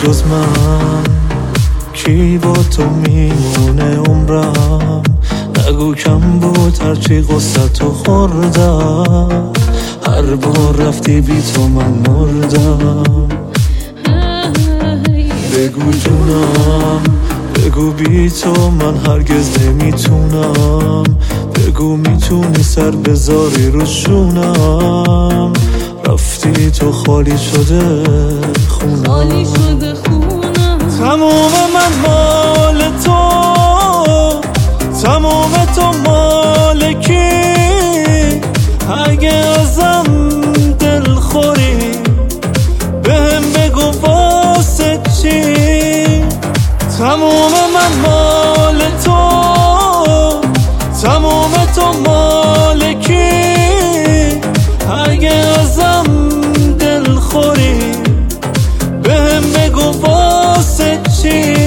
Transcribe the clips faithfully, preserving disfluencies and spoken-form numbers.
جز من کی با تو میمونه عمرم؟ نگو کم بود هرچی قصتو خوردم، هر بار رفتی بی تو من مردم. بگو جونم بگو بی تو من هرگز نمیتونم، بگو میتونی سر بذاری رو شونم. رفتی تو خالی شده خونم، خالی شده خونم. تموم من مال تو، تموم تو مال کی؟ اگه ازم دل خوری بهم بگو واسه چی؟ تموم من مال تو، تموم تو مال کی؟ اگه ازم دل خوری بهم بگو واسه چی؟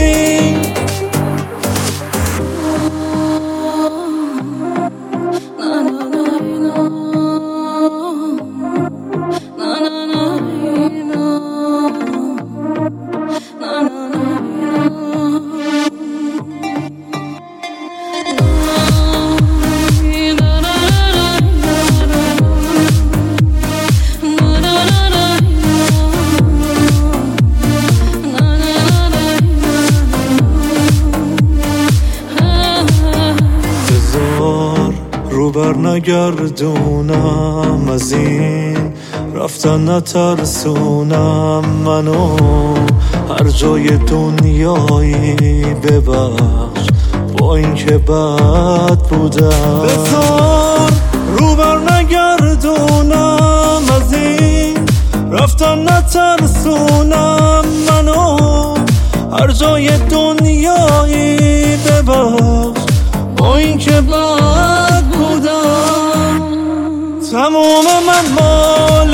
رو بر نگردونم از این رفتن نترسونم منو، هر جای دنیایی ببخش با این که بد بودم. بذار رو بر نگردونم از این رفتن نترسونم منو، هر جای دنیایی ببخش با این که بد بودم. تموم من مال